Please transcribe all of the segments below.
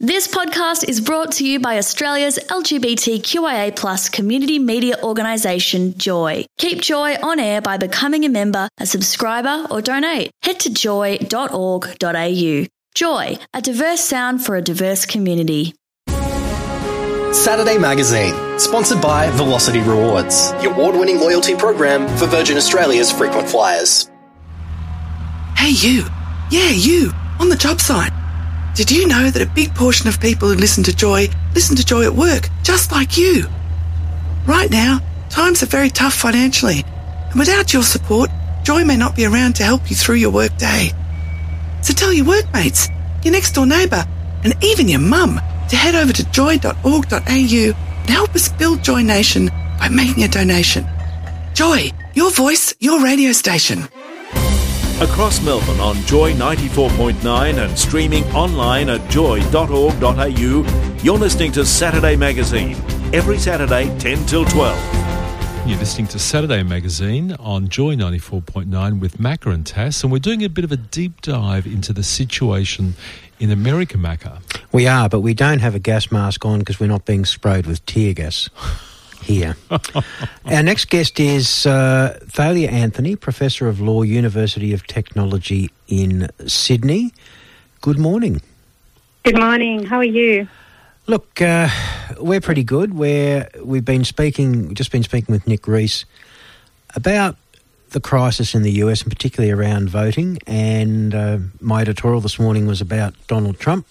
This podcast is brought to you by Australia's LGBTQIA+ community media organisation, Joy. Keep Joy on air by becoming a member, a subscriber or donate. Head to joy.org.au. Joy, a diverse sound for a diverse community. Saturday Magazine, sponsored by Velocity Rewards, the award-winning loyalty program for Virgin Australia's frequent flyers. Hey you! Yeah, you! On the job site. Did you know that a big portion of people who listen to Joy at work, just like you? Right now, times are very tough financially, and without your support, Joy may not be around to help you through your work day. So tell your workmates, your next door neighbour, and even your mum to head over to joy.org.au and help us build Joy Nation by making a donation. Joy, your voice, your radio station. Across Melbourne on Joy 94.9 and streaming online at joy.org.au, you're listening to Saturday Magazine, every Saturday 10 till 12. You're listening to Saturday Magazine on Joy 94.9 with Macca and Tass, and we're doing a bit of a deep dive into the situation in America, Macca. We are, but we don't have a gas mask on because we're not being sprayed with tear gas here. Our next guest is Thalia Anthony, Professor of Law, University of Technology in Sydney. Good morning. Good morning. How are you? Look, we're pretty good. We've been speaking with Nick Rees about the crisis in the US, and particularly around voting. And my editorial this morning was about Donald Trump.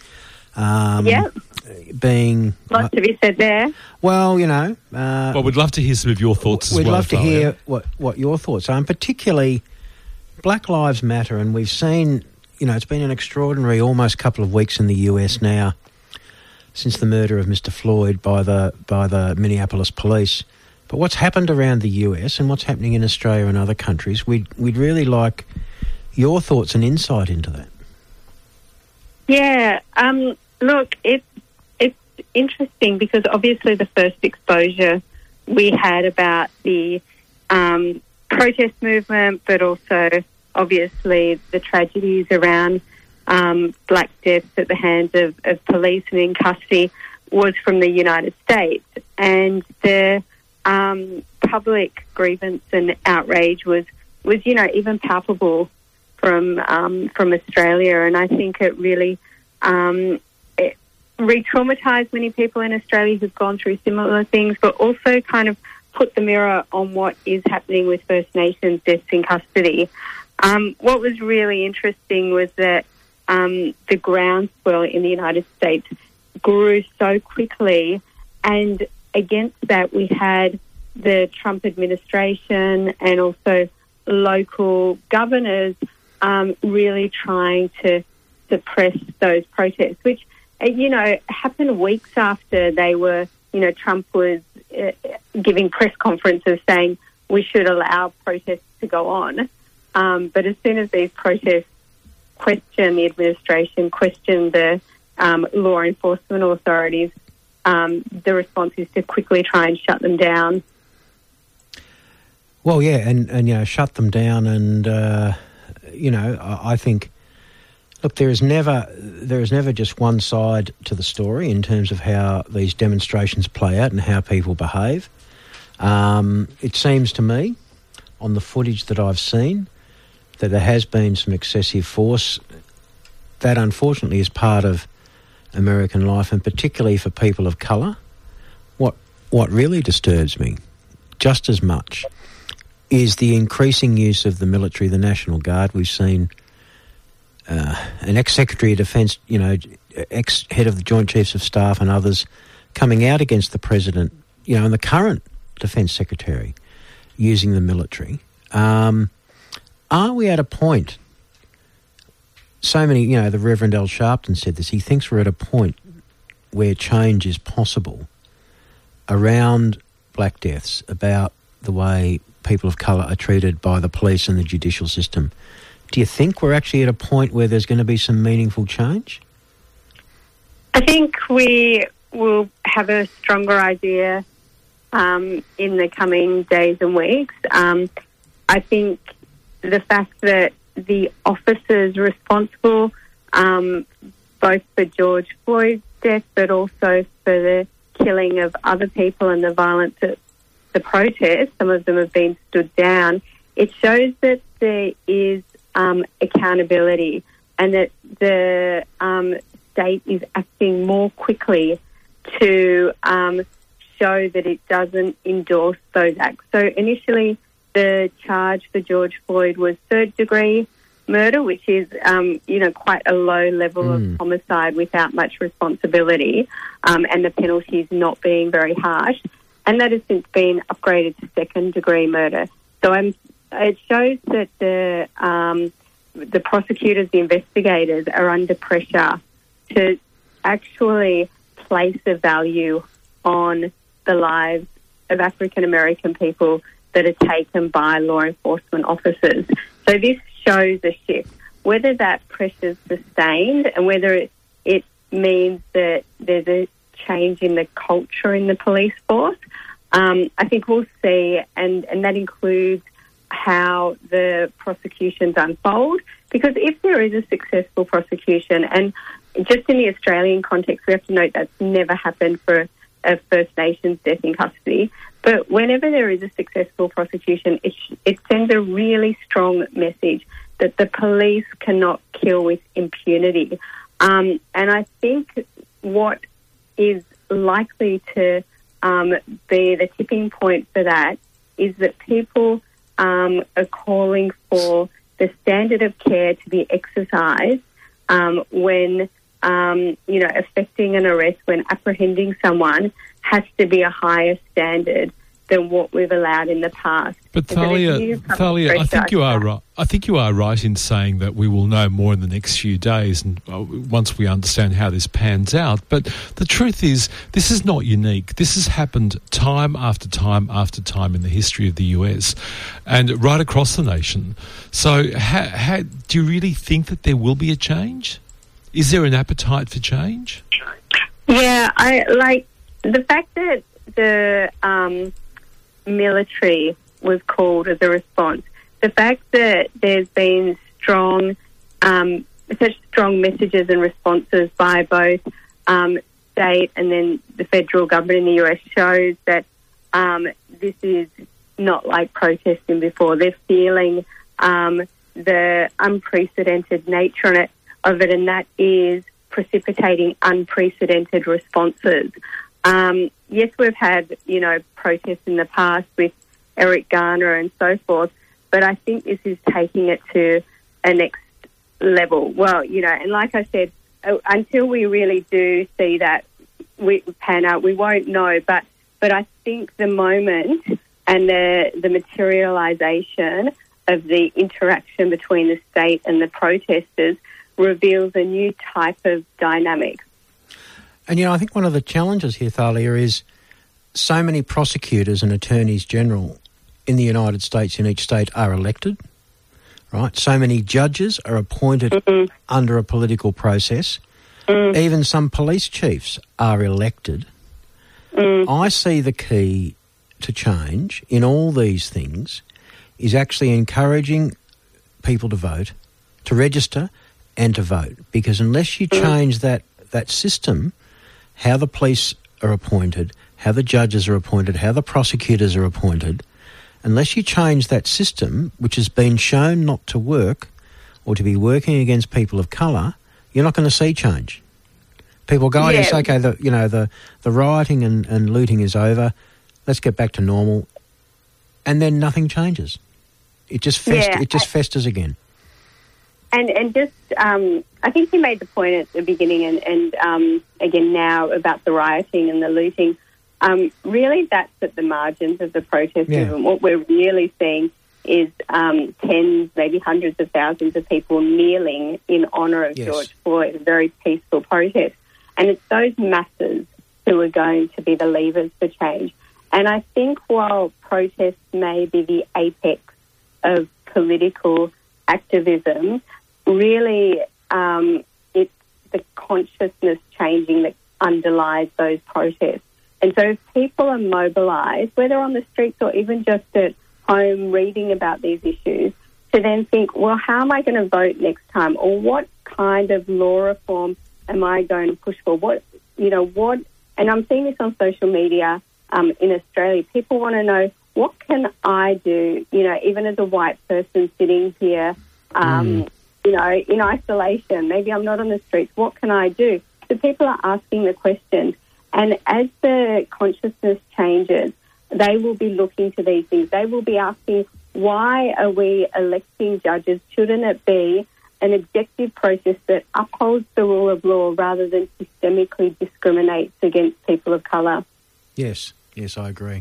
Being lots to be said there. Well, you know, well, we'd love to hear some of your thoughts as well. We'd love to hear what your thoughts are, and particularly Black Lives Matter. And we've seen, you know, it's been an extraordinary almost couple of weeks in the US now since the murder of Mr. Floyd by the Minneapolis police. But what's happened around the US and what's happening in Australia and other countries, we'd really like your thoughts and insight into that. Yeah, look, it's interesting because obviously the first exposure we had about the protest movement, but also obviously the tragedies around black deaths at the hands of police and in custody was from the United States. And the public grievance and outrage was even palpable from Australia, and I think it really re-traumatised many people in Australia who've gone through similar things, but also kind of put the mirror on what is happening with First Nations deaths in custody. What was really interesting was that the groundswell in the United States grew so quickly, and against that we had the Trump administration and also local governors really trying to suppress those protests, which, you know, happened weeks after they were, you know, Trump was giving press conferences saying we should allow protests to go on. But as soon as these protests questioned the administration, questioned the law enforcement authorities, the response is to quickly try and shut them down. Well, yeah, and you know, shut them down, and you know, I think, look, there is never just one side to the story in terms of how these demonstrations play out and how people behave. It seems to me, on the footage that I've seen, that there has been some excessive force. That unfortunately is part of American life, and particularly for people of colour. What really disturbs me, just as much, is the increasing use of the military, the National Guard. We've seen an ex-Secretary of Defence, you know, ex-head of the Joint Chiefs of Staff and others coming out against the President, you know, and the current Defence Secretary using the military. Are we at a point, so many, you know, the Reverend Al Sharpton said this, he thinks we're at a point where change is possible around black deaths, about the way people of colour are treated by the police and the judicial system. Do you think we're actually at a point where there's going to be some meaningful change? I think we will have a stronger idea in the coming days and weeks. I think the fact that the officers responsible both for George Floyd's death, but also for the killing of other people and the violence at the protests. Some of them have been stood down. It shows that there is accountability and that the state is acting more quickly to show that it doesn't endorse those acts. So initially, the charge for George Floyd was third-degree murder, which is, quite a low level of homicide without much responsibility, and the penalties not being very harsh. And that has since been upgraded to second-degree murder. So it shows that the prosecutors, the investigators, are under pressure to actually place a value on the lives of African American people that are taken by law enforcement officers. So this shows a shift. Whether that pressure is sustained and whether it means that there's a change in the culture in the police force, I think we'll see, and that includes how the prosecutions unfold. Because if there is a successful prosecution, and just in the Australian context, we have to note that's never happened for a First Nations death in custody. But whenever there is a successful prosecution, it sends a really strong message that the police cannot kill with impunity. And I think what is likely to be the tipping point for that is that people are calling for the standard of care to be exercised when, effecting an arrest, when apprehending someone has to be a higher standard than what we've allowed in the past. But Thalia, I think you are right. I think you are right in saying that we will know more in the next few days, and once we understand how this pans out. But the truth is, this is not unique. This has happened time after time after time in the history of the US, and right across the nation. So, do you really think that there will be a change? Is there an appetite for change? Yeah, I like the fact that the military was called as a response. The fact that there's been such strong messages and responses by both state and then the federal government in the US shows that this is not like protesting before. They're feeling the unprecedented nature of it, and that is precipitating unprecedented responses. Yes, we've had, protests in the past with Eric Garner and so forth, but I think this is taking it to a next level. Well, and like I said, until we really do see that pan out, we won't know. But I think the moment and the materialisation of the interaction between the state and the protesters reveals a new type of dynamic. And, I think one of the challenges here, Thalia, is so many prosecutors and attorneys general in the United States in each state are elected, right? So many judges are appointed under a political process. Even some police chiefs are elected. I see the key to change in all these things is actually encouraging people to vote, to register and to vote. Because unless you change that system, how the police are appointed, how the judges are appointed, how the prosecutors are appointed, unless you change that system, which has been shown not to work or to be working against people of colour, you're not going to see change. People go, yes, okay, the rioting and looting is over, let's get back to normal, and then nothing changes. It just festers again. And just, I think you made the point at the beginning and again now about the rioting and the looting. Really, that's at the margins of the protest movement. What we're really seeing is tens, maybe hundreds of thousands of people kneeling in honour of George Floyd, a very peaceful protest. And it's those masses who are going to be the levers for change. And I think while protests may be the apex of political activism, really it's the consciousness changing that underlies those protests. And so if people are mobilised, whether on the streets or even just at home reading about these issues, to then think, well, how am I going to vote next time? Or what kind of law reform am I going to push for? What, and I'm seeing this on social media in Australia. People want to know, what can I do, even as a white person sitting here, in isolation, maybe I'm not on the streets, what can I do? So people are asking the question. And as the consciousness changes, they will be looking to these things. They will be asking, why are we electing judges? Shouldn't it be an objective process that upholds the rule of law rather than systemically discriminates against people of colour? Yes, I agree.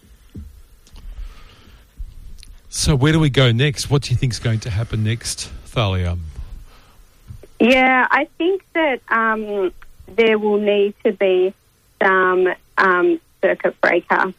So where do we go next? What do you think is going to happen next, Thalia? Yeah, I think that there will need to be some circuit breaker.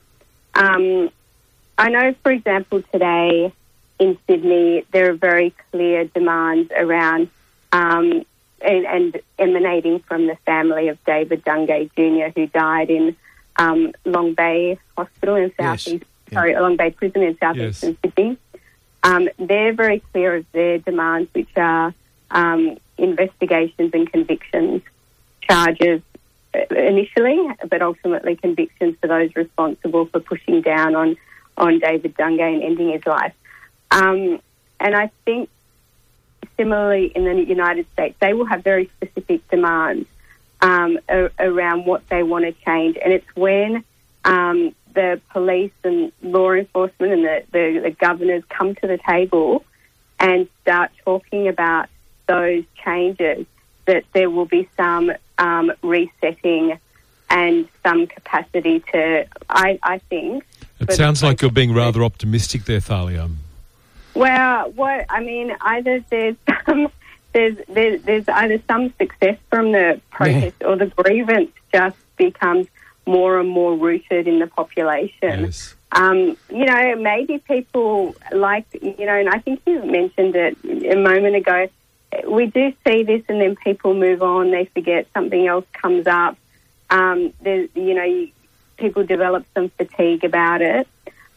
I know, for example, today in Sydney, there are very clear demands around and emanating from the family of David Dungay Jr., who died in Long Bay Hospital in Long Bay Prison in southeastern Sydney. They're very clear of their demands, which are investigations and convictions, charges initially, but ultimately convictions for those responsible for pushing down on David Dungay and ending his life. And I think similarly in the United States, they will have very specific demands around what they want to change. And it's when the police and law enforcement and the governors come to the table and start talking about those changes, that there will be some resetting and some capacity to, I think... It sounds like you're being rather optimistic there, Thalia. Well, either there's either some success from the protest or the grievance just becomes more and more rooted in the population. Yes. Maybe people like, and I think you mentioned it a moment ago, we do see this and then people move on, they forget, something else comes up. People develop some fatigue about it.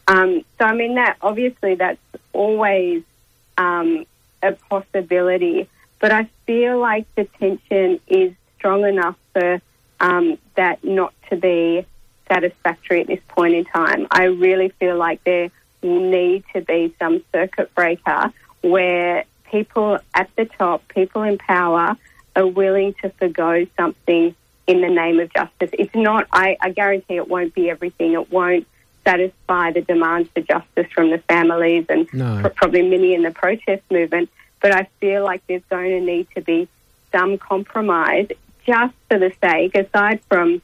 That's always a possibility. But I feel like the tension is strong enough for that not to be satisfactory at this point in time. I really feel like there will need to be some circuit breaker where people at the top, people in power, are willing to forgo something in the name of justice. It's not, I guarantee it won't be everything. It won't satisfy the demands for justice from the families and probably many in the protest movement. But I feel like there's going to need to be some compromise just for the sake, aside from,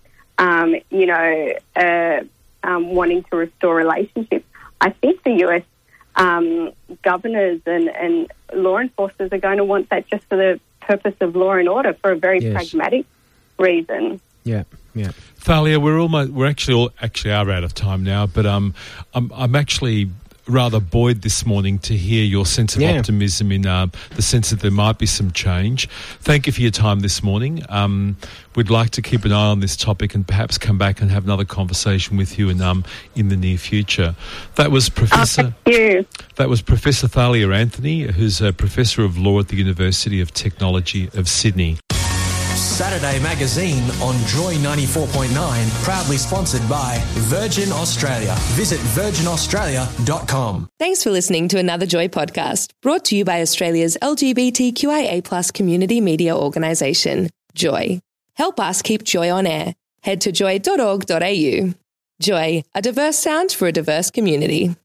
wanting to restore relationships. I think the US governors and law enforcers are going to want that just for the purpose of law and order, for a very pragmatic reason. Yeah. Thalia, we're actually are out of time now, but I'm actually rather buoyed this morning to hear your sense of optimism in the sense that there might be some change. Thank you for your time this morning. We'd like to keep an eye on this topic and perhaps come back and have another conversation with you in the near future. That was Professor Thalia Anthony, who's a Professor of Law at the University of Technology of Sydney. Saturday Magazine on Joy 94.9, proudly sponsored by Virgin Australia. Visit virginaustralia.com. Thanks for listening to another Joy podcast, brought to you by Australia's LGBTQIA+ community media organisation, Joy. Help us keep Joy on air. Head to joy.org.au. Joy, a diverse sound for a diverse community.